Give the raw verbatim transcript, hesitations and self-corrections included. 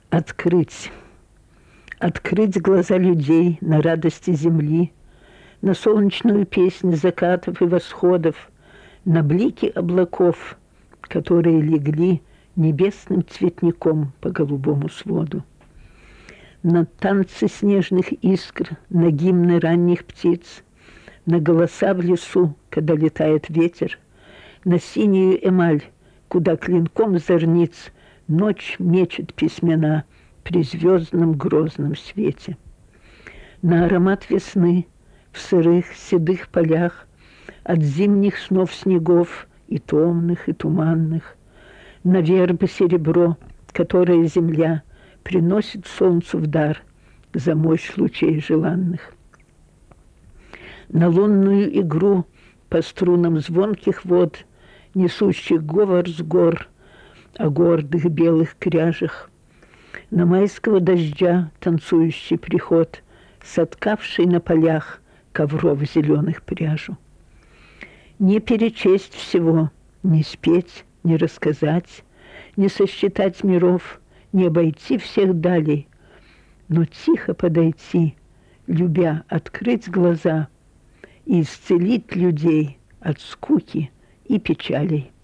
Открыть. Открыть глаза людей на радости земли, на солнечную песнь закатов и восходов, на блики облаков, которые легли небесным цветником по голубому своду, на танцы снежных искр, на гимны ранних птиц, на голоса в лесу, когда летает ветер, на синюю эмаль, куда клинком зорниц ночь мечет письмена при звездном грозном свете, на аромат весны в сырых седых полях от зимних снов снегов и томных, и туманных, на вербы серебро, которое земля приносит солнцу в дар за мощь лучей желанных, на лунную игру по струнам звонких вод, несущих говор с гор о гордых белых кряжах, на майского дождя танцующий приход, соткавший на полях ковров зеленых пряжу. Не перечесть всего, не спеть, не рассказать, не сосчитать миров, не обойти всех далей, но тихо подойти, любя открыть глаза и исцелить людей от скуки и печалей.